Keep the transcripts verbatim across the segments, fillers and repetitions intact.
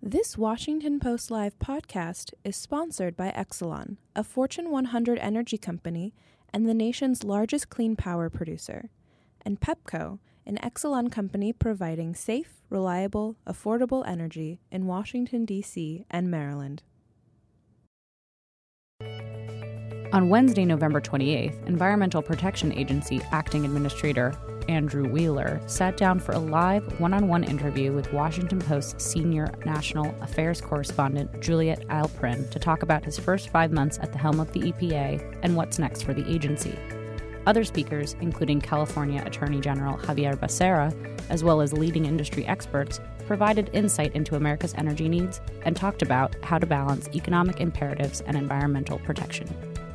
This Washington Post Live podcast is sponsored by Exelon, a Fortune one hundred energy company and the nation's largest clean power producer, and Pepco, an Exelon company providing safe, reliable, affordable energy in Washington, D C and Maryland. On Wednesday, November twenty-eighth, Environmental Protection Agency Acting Administrator Andrew Wheeler sat down for a live one-on-one interview with Washington Post senior national affairs correspondent Juliet Eilperin to talk about his first five months at the helm of the E P A and what's next for the agency. Other speakers, including California Attorney General Xavier Becerra, as well as leading industry experts, provided insight into America's energy needs and talked about how to balance economic imperatives and environmental protection.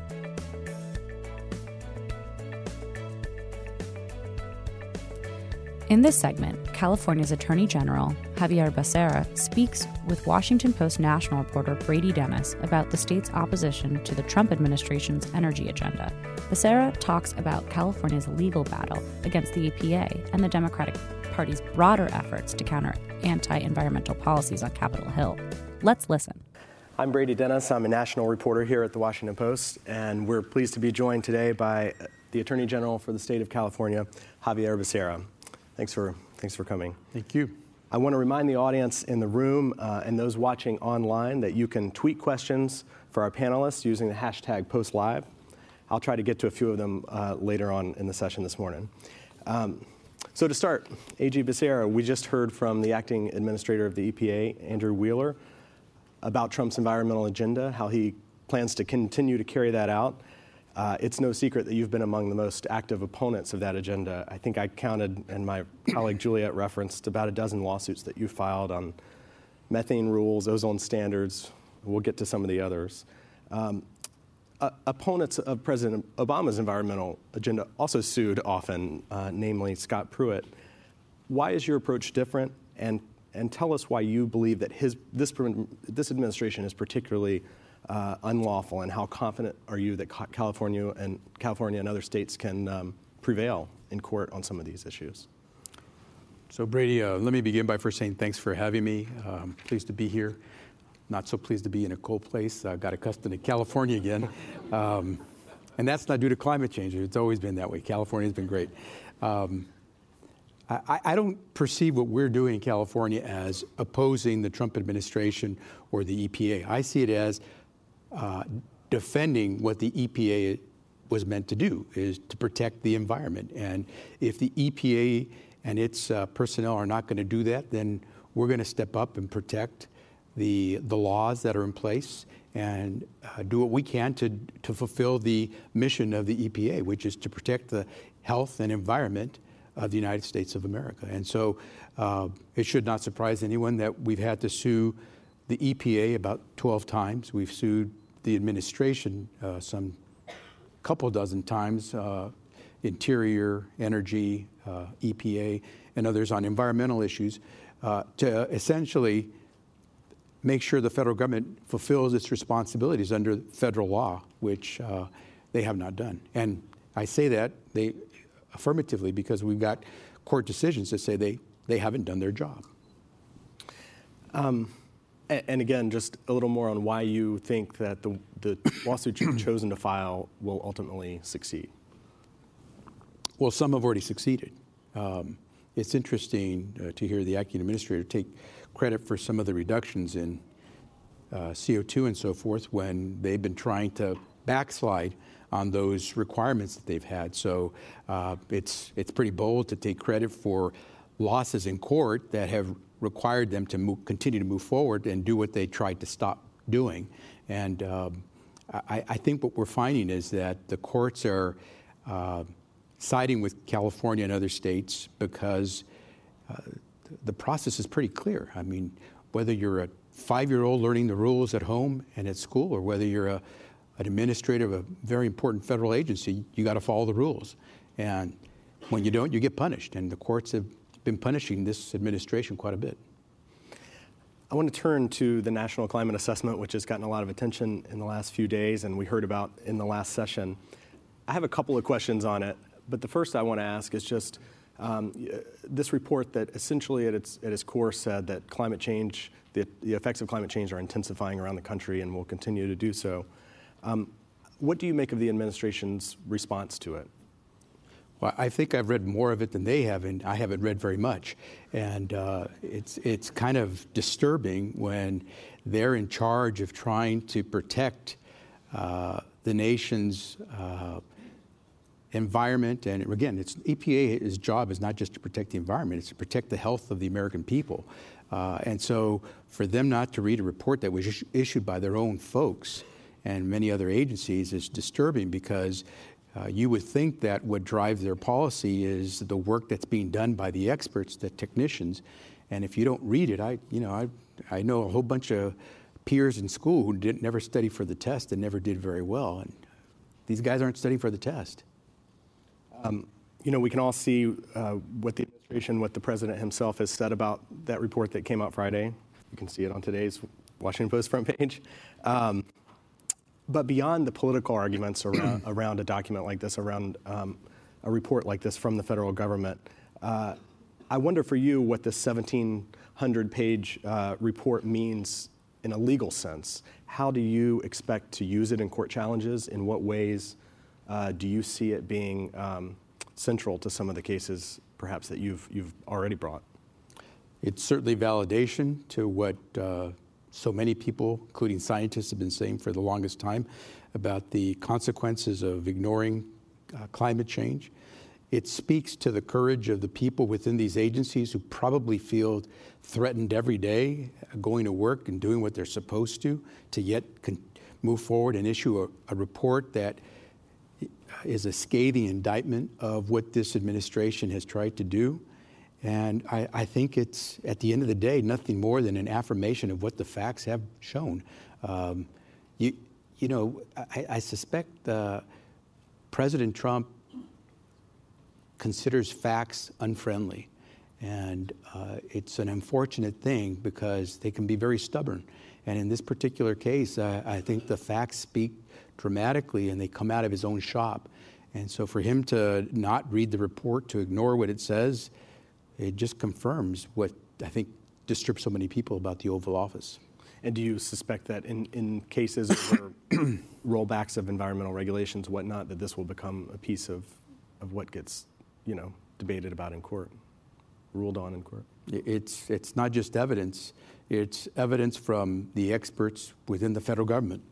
In this segment, California's Attorney General, Xavier Becerra, speaks with Washington Post national reporter Brady Dennis about the state's opposition to the Trump administration's energy agenda. Becerra talks about California's legal battle against the E P A and the Democratic Party's broader efforts to counter anti-environmental policies on Capitol Hill. Let's listen. I'm Brady Dennis. I'm a national reporter here at the Washington Post, and we're pleased to be joined today by the Attorney General for the state of California, Xavier Becerra. Thanks for, thanks for coming. Thank you. I want to remind the audience in the room uh, and those watching online that you can tweet questions for our panelists using the hashtag PostLive. I'll try to get to a few of them uh, later on in the session this morning. Um, so to start, A G Becerra, we just heard from the acting administrator of the E P A, Andrew Wheeler, about Trump's environmental agenda, how he plans to continue to carry that out. Uh, it's no secret that you've been among the most active opponents of that agenda. I think I counted, and my colleague Juliet referenced, about a dozen lawsuits that you filed on methane rules, ozone standards. We'll get to some of the others. Um, uh, opponents of President Obama's environmental agenda also sued often, uh, namely Scott Pruitt. Why is your approach different? And and tell us why you believe that his this this administration is particularly Uh, unlawful, and how confident are you that California and California and other states can um, prevail in court on some of these issues? So Brady, uh, let me begin by first saying thanks for having me. Um, pleased to be here. Not so pleased to be in a cold place. I got accustomed to California again. Um, and that's not due to climate change. It's always been that way. California's been great. Um, I, I don't perceive what we're doing in California as opposing the Trump administration or the E P A. I see it as Uh, defending what the E P A was meant to do, is to protect the environment. And if the E P A and its uh, personnel are not going to do that, then we're going to step up and protect the the laws that are in place and uh, do what we can to to fulfill the mission of the E P A, which is to protect the health and environment of the United States of America. And so uh, it should not surprise anyone that we've had to sue the E P A about twelve times. We've sued the administration uh, some couple dozen times, uh, Interior, Energy, uh, E P A, and others on environmental issues, uh, to essentially make sure the federal government fulfills its responsibilities under federal law, which uh, they have not done. And I say that they affirmatively because we've got court decisions that say they, they haven't done their job. Um. And again, just a little more on why you think that the, the lawsuit you've chosen to file will ultimately succeed. Well, some have already succeeded. Um, it's interesting uh, to hear the acting administrator take credit for some of the reductions in uh, C O two and so forth when they've been trying to backslide on those requirements that they've had. So uh, it's it's pretty bold to take credit for losses in court that have required them to move, continue to move forward and do what they tried to stop doing. And um, I, I think what we're finding is that the courts are uh, siding with California and other states because uh, the process is pretty clear. I mean, whether you're a five-year-old learning the rules at home and at school, or whether you're a, an administrator of a very important federal agency, you got to follow the rules. And when you don't, you get punished. And the courts have been punishing this administration quite a bit. I want to turn to the National Climate Assessment, which has gotten a lot of attention in the last few days and we heard about in the last session. I have a couple of questions on it, but the first I want to ask is just, Um, this report that essentially at its, at its core said that climate change, the, the effects of climate change are intensifying around the country and will continue to do so. Um, what do you make of the administration's response to it? Well, I think I've read more of it than they have, and I haven't read very much. And uh, it's, it's kind of disturbing when they're in charge of trying to protect uh, the nation's uh, environment. And again, it's E P A's job is not just to protect the environment, it's to protect the health of the American people. Uh, and so for them not to read a report that was is- issued by their own folks and many other agencies is disturbing, because uh, you would think that what drives their policy is the work that's being done by the experts, the technicians. And if you don't read it, I, you know, I, I know a whole bunch of peers in school who didn't never study for the test and never did very well. And these guys aren't studying for the test. Um, you know, we can all see uh, what the administration, what the president himself has said about that report that came out Friday. You can see it on today's Washington Post front page. Um, but beyond the political arguments around, around a document like this, around um, a report like this from the federal government, uh, I wonder for you what this seventeen hundred page uh, report means in a legal sense. How do you expect to use it in court challenges? In what ways Uh, do you see it being um, central to some of the cases, perhaps, that you've you've already brought? It's certainly validation to what uh, so many people, including scientists, have been saying for the longest time about the consequences of ignoring uh, climate change. It speaks to the courage of the people within these agencies who probably feel threatened every day, going to work and doing what they're supposed to, to yet con- move forward and issue a, a report that is a scathing indictment of what this administration has tried to do. And I, I think it's, at the end of the day, nothing more than an affirmation of what the facts have shown. Um, you, you know, I, I suspect uh, President Trump considers facts unfriendly. And uh, it's an unfortunate thing because they can be very stubborn. And in this particular case, uh, I think the facts speak dramatically and they come out of his own shop. And so for him to not read the report, to ignore what it says, it just confirms what I think disturbs so many people about the Oval Office. And do you suspect that in, in cases where rollbacks of environmental regulations, whatnot, that this will become a piece of, of what gets, you know, debated about in court, ruled on in court? It's, it's not just evidence. It's evidence from the experts within the federal government.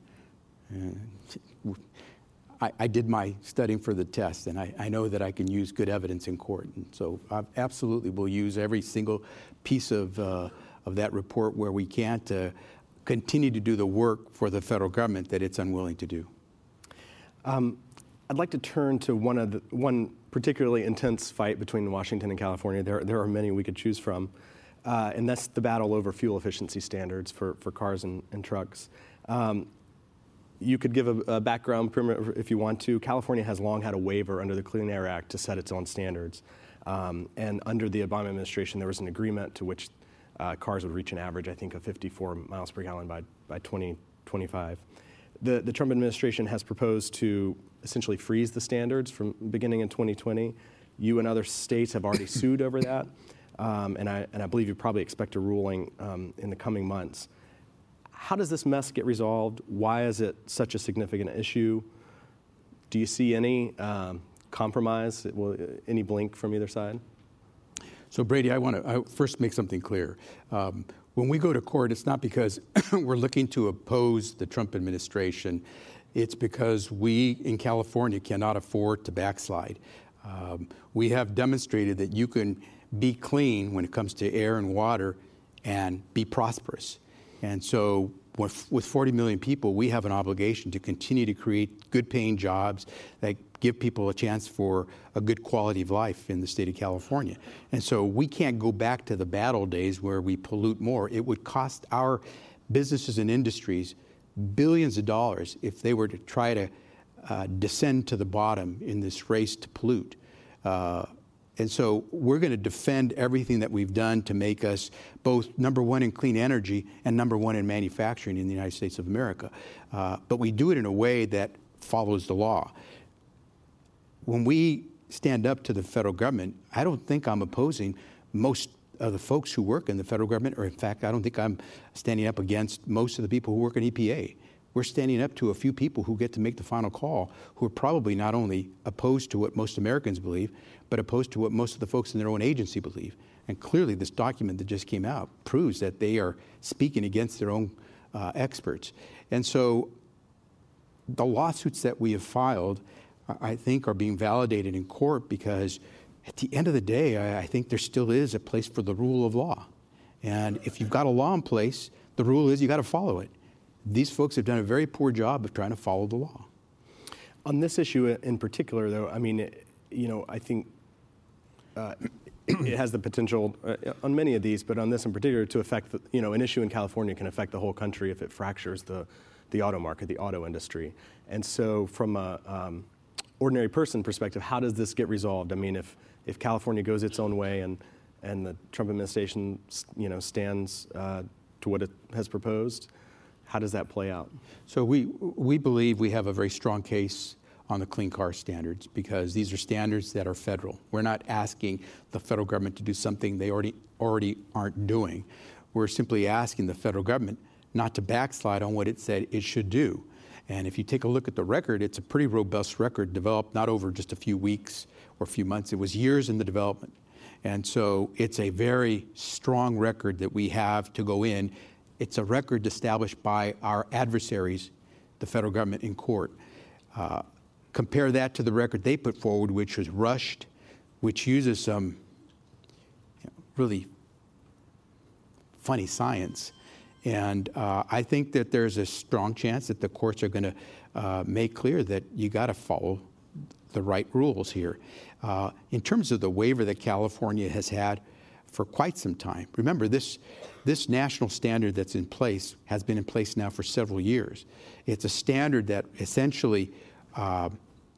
Uh, I, I did my studying for the test, and I, I know that I can use good evidence in court. And so I absolutely will use every single piece of, uh, of that report where we can to continue to do the work for the federal government that it's unwilling to do. Um, I'd like to turn to one of the, one particularly intense fight between Washington and California. There, there are many we could choose from, uh, and that's the battle over fuel efficiency standards for, for cars and, and trucks. Um, you could give a, a background perimeter if you want to. California has long had a waiver under the Clean Air Act to set its own standards. Um, and under the Obama administration, there was an agreement to which uh, cars would reach an average, I think, of fifty-four miles per gallon by, by twenty twenty-five. The, the Trump administration has proposed to essentially freeze the standards from beginning in twenty twenty. You and other states have already sued over that, um, and, I, and I believe you probably expect a ruling um, in the coming months. How does this mess get resolved? Why is it such a significant issue? Do you see any um, compromise, will, any blink from either side? So Brady, I want to first make something clear. Um, when we go to court, it's not because we're looking to oppose the Trump administration. It's because we in California cannot afford to backslide. Um, we have demonstrated that you can be clean when it comes to air and water and be prosperous. And so with, with forty million people, we have an obligation to continue to create good paying jobs that give people a chance for a good quality of life in the state of California. And so we can't go back to the bad old days where we pollute more. It would cost our businesses and industries billions of dollars if they were to try to uh, descend to the bottom in this race to pollute. Uh, and so we're going to defend everything that we've done to make us both number one in clean energy and number one in manufacturing in the United States of America. Uh, but we do it in a way that follows the law. When we stand up to the federal government, I don't think I'm opposing most of the folks who work in the federal government, or in fact, I don't think I'm standing up against most of the people who work in E P A. We're standing up to a few people who get to make the final call, who are probably not only opposed to what most Americans believe, but opposed to what most of the folks in their own agency believe. And clearly, this document that just came out proves that they are speaking against their own uh, experts. And so the lawsuits that we have filed, I think, are being validated in court because at the end of the day, I, I think there still is a place for the rule of law. And if you've got a law in place, the rule is you got to follow it. These folks have done a very poor job of trying to follow the law. On this issue in particular, though, I mean, it, you know, I think uh, it has the potential uh, on many of these, but on this in particular, to affect, the, you know, an issue in California can affect the whole country if it fractures the, the auto market, the auto industry. And so from a um, ordinary person perspective, how does this get resolved? I mean, if, if California goes its own way and, and the Trump administration, you know, stands uh, to what it has proposed, how does that play out? So we, we believe we have a very strong case on the clean car standards because these are standards that are federal. We're not asking the federal government to do something they already, already aren't doing. We're simply asking the federal government not to backslide on what it said it should do. And if you take a look at the record, it's a pretty robust record developed not over just a few weeks or a few months. It was years in the development. And so it's a very strong record that we have to go in. It's a record established by our adversaries, the federal government, in court. Uh, compare that to the record they put forward, which was rushed, which uses some you know, really funny science. And uh, I think that there's a strong chance that the courts are going to uh, make clear that you got to follow the right rules here. Uh, in terms of the waiver that California has had for quite some time, remember this, this national standard that's in place has been in place now for several years. It's a standard that essentially uh,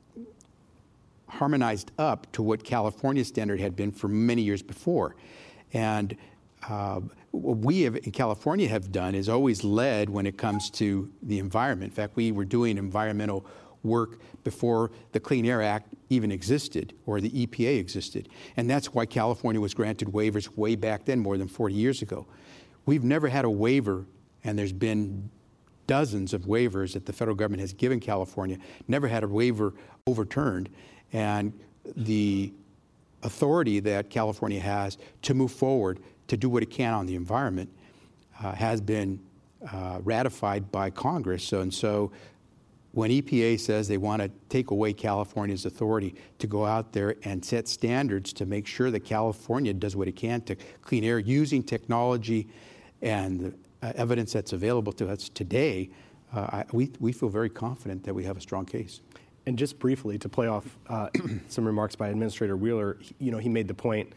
harmonized up to what California's standard had been for many years before. And uh, what we have, in California have done is always led when it comes to the environment. In fact, we were doing environmental work before the Clean Air Act even existed or the E P A existed. And that's why California was granted waivers way back then, more than forty years ago. We've never had a waiver, and there's been dozens of waivers that the federal government has given California, never had a waiver overturned. And the authority that California has to move forward to do what it can on the environment uh, has been uh, ratified by Congress. So, and so when E P A says they want to take away California's authority to go out there and set standards to make sure that California does what it can to clean air using technology and the uh, evidence that's available to us today, uh, I, we, we feel very confident that we have a strong case. And just briefly, to play off uh, some remarks by Administrator Wheeler, you know, he made the point,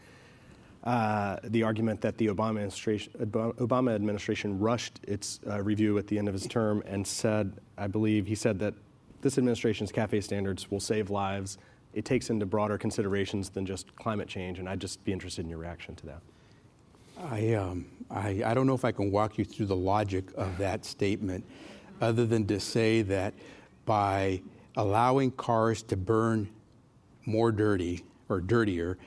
uh, the argument that the Obama administration, Obama administration rushed its uh, review at the end of his term and said, I believe he said that this administration's CAFE standards will save lives. It takes into broader considerations than just climate change, and I'd just be interested in your reaction to that. I, um, I, I don't know if I can walk you through the logic of that statement, other than to say that by allowing cars to burn more dirty or dirtier,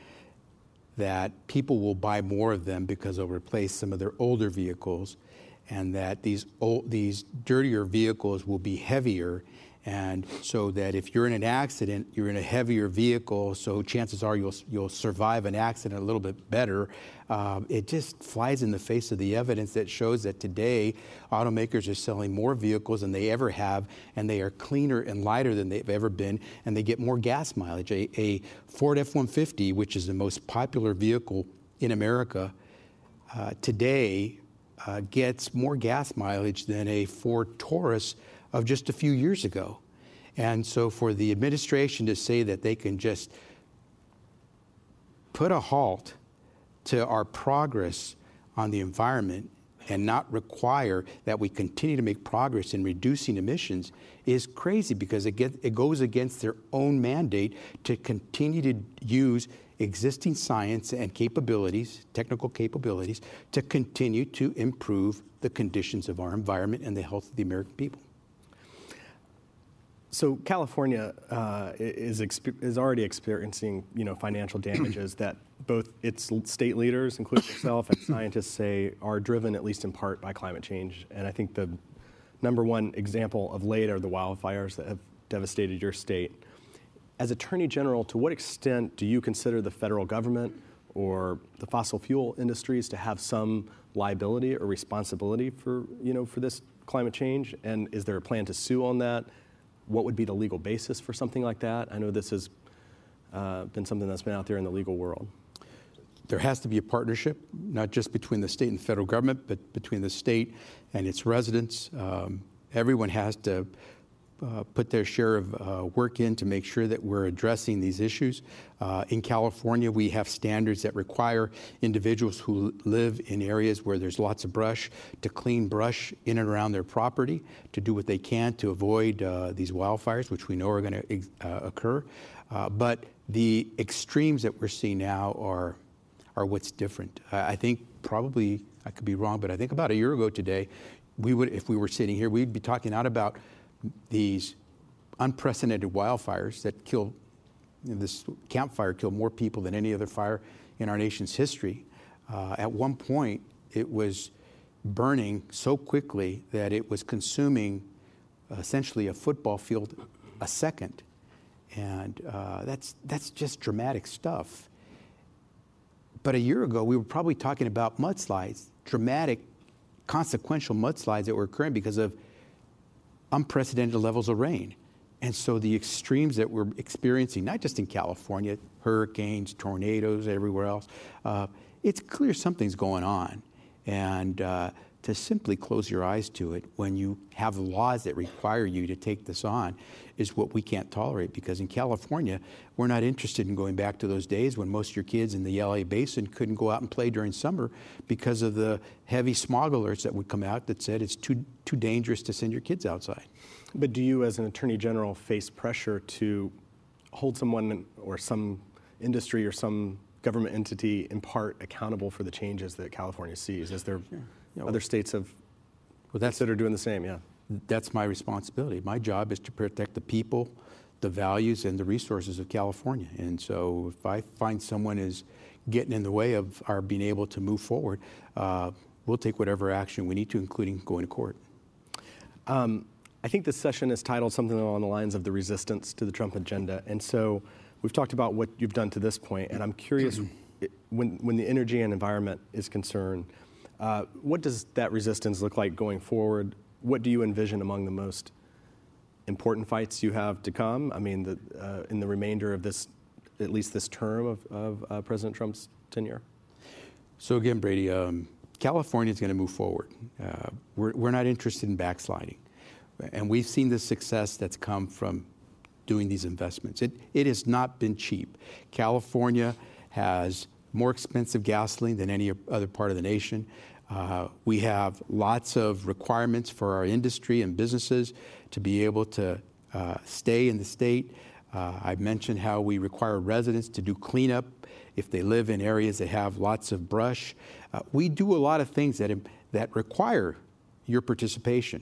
that people will buy more of them because they'll replace some of their older vehicles, and that these old, these dirtier vehicles will be heavier, and so that if you're in an accident, you're in a heavier vehicle, so chances are you'll you'll survive an accident a little bit better. Uh, it just flies in the face of the evidence that shows that today automakers are selling more vehicles than they ever have, and they are cleaner and lighter than they've ever been, and they get more gas mileage. A, a Ford F one fifty, which is the most popular vehicle in America uh, today, uh, gets more gas mileage than a Ford Taurus of just a few years ago. And so for the administration to say that they can just put a halt to our progress on the environment and not require that we continue to make progress in reducing emissions is crazy, because it, get, it goes against their own mandate to continue to use existing science and capabilities, technical capabilities, to continue to improve the conditions of our environment and the health of the American people. So California uh, is exp- is already experiencing, you know, financial damages that both its state leaders, including yourself, and scientists say are driven at least in part by climate change. And I think the number one example of late are the wildfires that have devastated your state. As Attorney General, to what extent do you consider the federal government or the fossil fuel industries to have some liability or responsibility for, you know, for this climate change? And is there a plan to sue on that? What would be the legal basis for something like that? I know this has uh, been something that's been out there in the legal world. There has to be a partnership, not just between the state and the federal government, but between the state and its residents. Um, everyone has to uh, put their share of uh, work in to make sure that we're addressing these issues. Uh, in California, we have standards that require individuals who live in areas where there's lots of brush to clean brush in and around their property, to do what they can to avoid uh, these wildfires, which we know are going to uh, occur. Uh, but the extremes that we're seeing now are are what's different. I think probably, I could be wrong, but I think about a year ago today, we would, if we were sitting here, we'd be talking not about these unprecedented wildfires that kill, you know, this Camp Fire killed more people than any other fire in our nation's history. Uh, at one point, it was burning so quickly that it was consuming essentially a football field a second. And uh, that's, that's just dramatic stuff. But a year ago, we were probably talking about mudslides, dramatic, consequential mudslides that were occurring because of unprecedented levels of rain. And so the extremes that we're experiencing, not just in California, hurricanes, tornadoes, everywhere else, uh, it's clear something's going on. And uh, to simply close your eyes to it when you have laws that require you to take this on is what we can't tolerate, because in California, we're not interested in going back to those days when most of your kids in the L A basin couldn't go out and play during summer because of the heavy smog alerts that would come out that said it's too too dangerous to send your kids outside. But do you, as an Attorney General, face pressure to hold someone or some industry or some government entity in part accountable for the changes that California sees? Is there Sure. Yeah, well, other states have well, that's, considered doing the same? Yeah. That's my responsibility. My job is to protect the people, the values, and the resources of California. And so if I find someone is getting in the way of our being able to move forward, uh, we'll take whatever action we need to, including going to court. Um, I think this session is titled something along the lines of the resistance to the Trump agenda. And so we've talked about what you've done to this point, and I'm curious, when, when the energy and environment is concerned, uh, what does that resistance look like going forward? What do you envision among the most important fights you have to come? I mean, the, uh, in the remainder of this, at least this term of, of uh, President Trump's tenure? So again, Brady, um, California is going to move forward. Uh, we're, we're not interested in backsliding. And we've seen the success that's come from doing these investments. It, it has not been cheap. California has more expensive gasoline than any other part of the nation. Uh, we have lots of requirements for our industry and businesses to be able to uh, stay in the state. Uh, I mentioned how we require residents to do cleanup if they live in areas that have lots of brush. Uh, we do a lot of things that, that require your participation.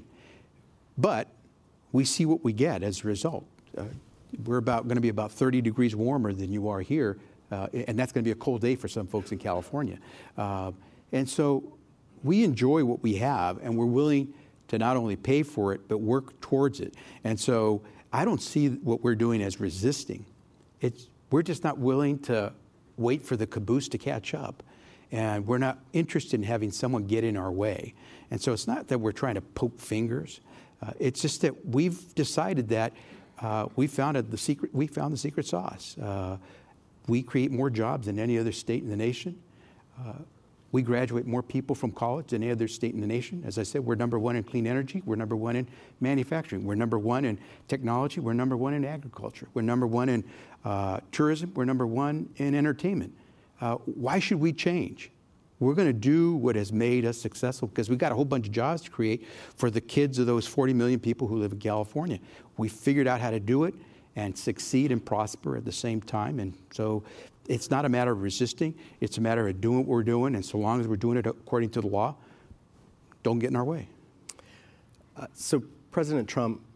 But we see what we get as a result. Uh, we're about going to be about thirty degrees warmer than you are here, uh, and that's going to be a cold day for some folks in California. Uh, and so we enjoy what we have, and we're willing to not only pay for it, but work towards it. And so I don't see what we're doing as resisting. It's, we're just not willing to wait for the caboose to catch up. And we're not interested in having someone get in our way. And so it's not that we're trying to poke fingers. Uh, it's just that we've decided that uh, we found the secret. We found the secret sauce. Uh, we create more jobs than any other state in the nation. Uh, we graduate more people from college than any other state in the nation. As I said, we're number one in clean energy. We're number one in manufacturing. We're number one in technology. We're number one in agriculture. We're number one in uh, tourism. We're number one in entertainment. Uh, why should we change? We're going to do what has made us successful because we've got a whole bunch of jobs to create for the kids of those forty million people who live in California. We figured out how to do it and succeed and prosper at the same time. And so it's not a matter of resisting. It's a matter of doing what we're doing. And so long as we're doing it according to the law, don't get in our way. Uh, so President Trump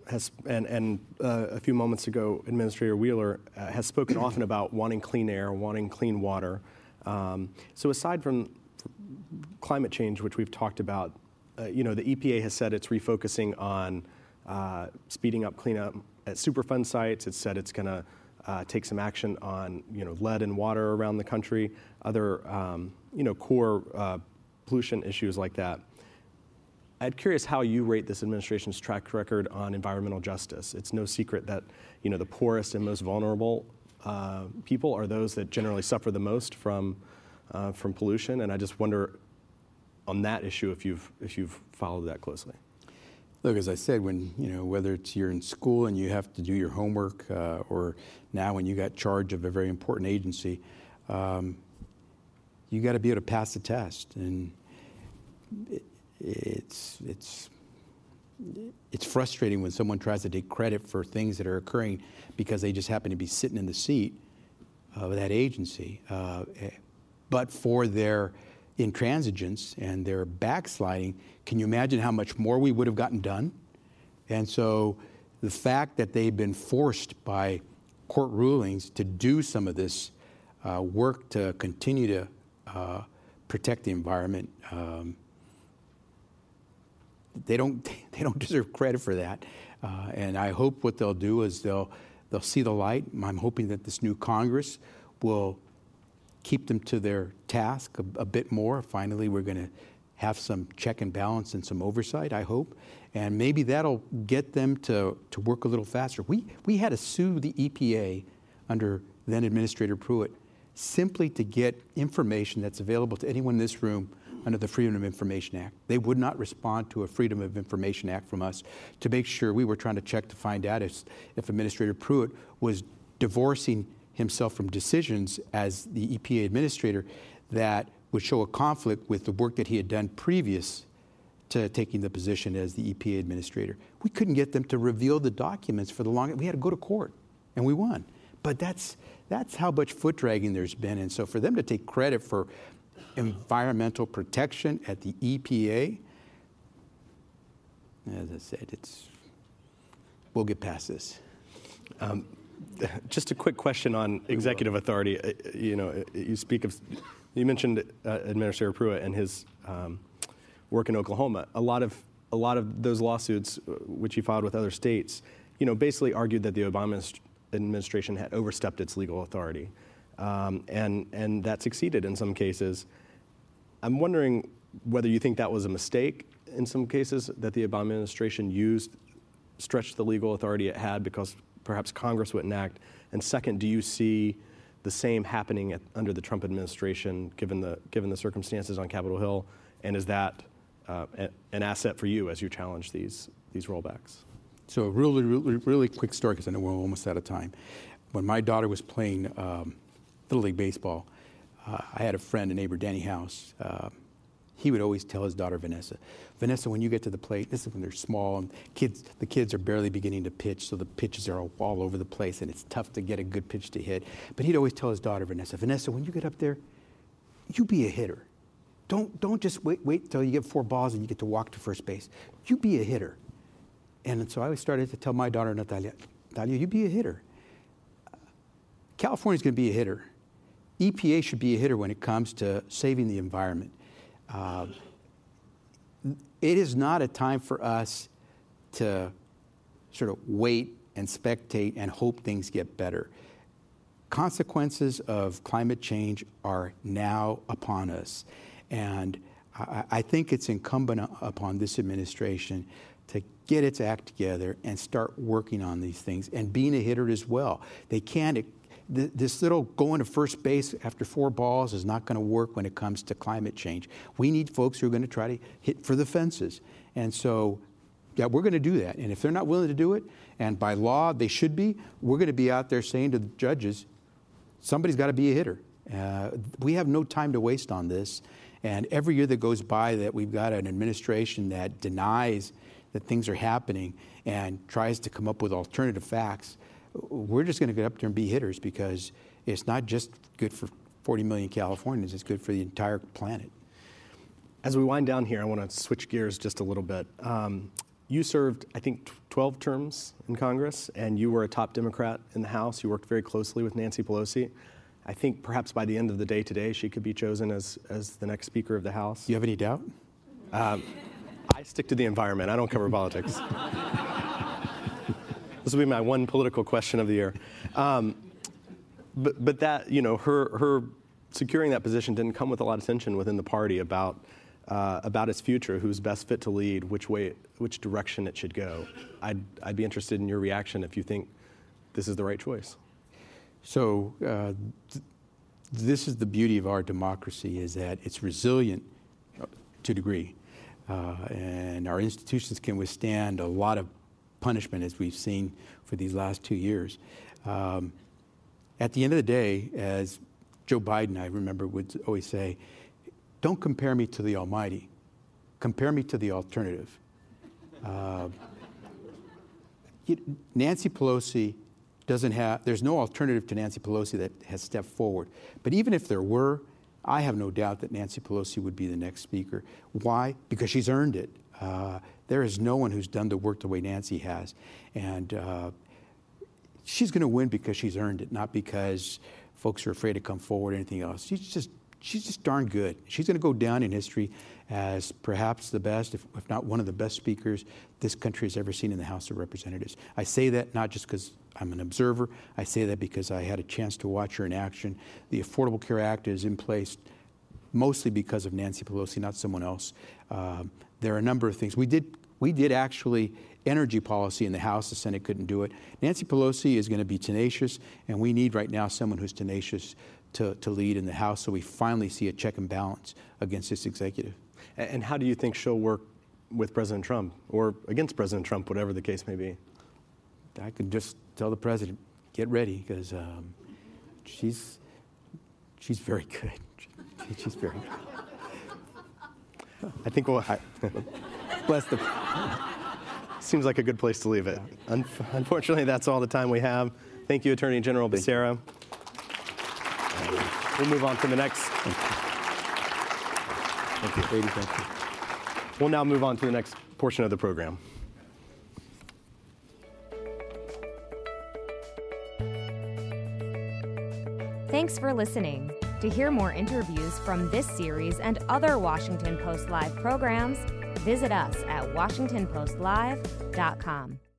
has, and, and uh, a few moments ago, Administrator Wheeler uh, has spoken often about wanting clean air, wanting clean water. Um, so aside from climate change, which we've talked about, uh, you know, the E P A has said it's refocusing on uh, speeding up cleanup at Superfund sites. It's said it's going to uh, take some action on, you know, lead and water around the country, other, um, you know, core uh, pollution issues like that. I'm curious how you rate this administration's track record on environmental justice. It's no secret that, you know, the poorest and most vulnerable uh, people are those that generally suffer the most from uh, from pollution, and I just wonder on that issue if you've if you've followed that closely. Look, as I said, when you know whether it's you're in school and you have to do your homework, uh, or now when you got charge of a very important agency, um, you got to be able to pass the test, and it, it's it's it's frustrating when someone tries to take credit for things that are occurring because they just happen to be sitting in the seat of that agency, uh, but for their intransigence and their backsliding, can you imagine how much more we would have gotten done? And so the fact that they've been forced by court rulings to do some of this uh, work to continue to uh, protect the environment, um, they don't they don't deserve credit for that. Uh, and I hope what they'll do is they'll they'll see the light. I'm hoping that this new Congress will keep them to their task a, a bit more. Finally, we're going to have some check and balance and some oversight, I hope. And maybe that'll get them to, to work a little faster. We, we had to sue the E P A under then Administrator Pruitt simply to get information that's available to anyone in this room under the Freedom of Information Act. They would not respond to a Freedom of Information Act from us to make sure we were trying to check to find out if, if Administrator Pruitt was divorcing himself from decisions as the E P A administrator that would show a conflict with the work that he had done previous to taking the position as the E P A administrator. We couldn't get them to reveal the documents for the longest. We had to go to court, and we won. But that's that's how much foot dragging there's been. And so for them to take credit for environmental protection at the E P A, as I said, it's we'll get past this. Um, Just a quick question on executive authority. Uh, You know, you speak of, you mentioned uh, Administrator Pruitt and his um, work in Oklahoma. A lot of a lot of those lawsuits, which he filed with other states, you know, basically argued that the Obama administration had overstepped its legal authority, um, and and that succeeded in some cases. I'm wondering whether you think that was a mistake in some cases that the Obama administration used, stretched the legal authority it had because perhaps Congress wouldn't act. And second, do you see the same happening at, under the Trump administration, given the given the circumstances on Capitol Hill? And is that uh, a, an asset for you as you challenge these these rollbacks? So a really, really, really quick story, because I know we're almost out of time. When my daughter was playing um, Little League Baseball, uh, I had a friend, a neighbor, Danny House. Uh, he would always tell his daughter, Vanessa, Vanessa, when you get to the plate, this is when they're small, and kids, the kids are barely beginning to pitch, so the pitches are all, all over the place, and it's tough to get a good pitch to hit. But he'd always tell his daughter, Vanessa, Vanessa, when you get up there, you be a hitter. Don't, don't just wait, wait till you get four balls and you get to walk to first base. You be a hitter. And so I started to tell my daughter, Natalia, Natalia, you be a hitter. California's going to be a hitter. E P A should be a hitter when it comes to saving the environment. Uh, it is not a time for us to sort of wait and spectate and hope things get better. Consequences of climate change are now upon us. And I, I think it's incumbent upon this administration to get its act together and start working on these things and being a hitter as well. They can't, this little going to first base after four balls is not going to work when it comes to climate change. We need folks who are going to try to hit for the fences. And so, yeah, we're going to do that. And if they're not willing to do it, and by law they should be, we're going to be out there saying to the judges, somebody's got to be a hitter. Uh, we have no time to waste on this. And every year that goes by that we've got an administration that denies that things are happening and tries to come up with alternative facts, we're just going to get up there and be hitters, because it's not just good for forty million Californians, it's good for the entire planet. As we wind down here, I want to switch gears just a little bit. Um, you served, I think, twelve terms in Congress, and you were a top Democrat in the House. You worked very closely with Nancy Pelosi. I think perhaps by the end of the day today, she could be chosen as, as the next Speaker of the House. Do you have any doubt? Um, I stick to the environment. I don't cover politics. This will be my one political question of the year. Um, but, but that, you know, her, her securing that position didn't come with a lot of tension within the party about Uh, about its future, who's best fit to lead, which way, which direction it should go. I'd, I'd be interested in your reaction if you think this is the right choice. So uh, th- this is the beauty of our democracy, is that it's resilient to a degree. Uh, and our institutions can withstand a lot of punishment, as we've seen for these last two years. Um, at the end of the day, as Joe Biden, I remember, would always say, don't compare me to the Almighty. Compare me to the alternative. Uh, you, Nancy Pelosi doesn't have, there's no alternative to Nancy Pelosi that has stepped forward. But even if there were, I have no doubt that Nancy Pelosi would be the next speaker. Why? Because she's earned it. Uh, there is no one who's done the work the way Nancy has. And uh, she's going to win because she's earned it, not because folks are afraid to come forward or anything else. She's just She's just darn good. She's going to go down in history as perhaps the best, if, if not one of the best speakers this country has ever seen in the House of Representatives. I say that not just because I'm an observer. I say that because I had a chance to watch her in action. The Affordable Care Act is in place mostly because of Nancy Pelosi, not someone else. Um, there are a number of things. We did, we did actually energy policy in the House. The Senate couldn't do it. Nancy Pelosi is going to be tenacious, and we need right now someone who's tenacious To, to lead in the House, so we finally see a check and balance against this executive. And how do you think she'll work with President Trump or against President Trump, whatever the case may be? I could just tell the president, get ready, because um, she's she's very good. She, she's very good. I think we'll. I, bless the. Seems like a good place to leave it. Un- unfortunately, that's all the time we have. Thank you, Attorney General Becerra. We'll move on to the next. Thank you. Thank you. Brady, thank you. We'll now move on to the next portion of the program. Thanks for listening. To hear more interviews from this series and other Washington Post Live programs, visit us at washington post live dot com.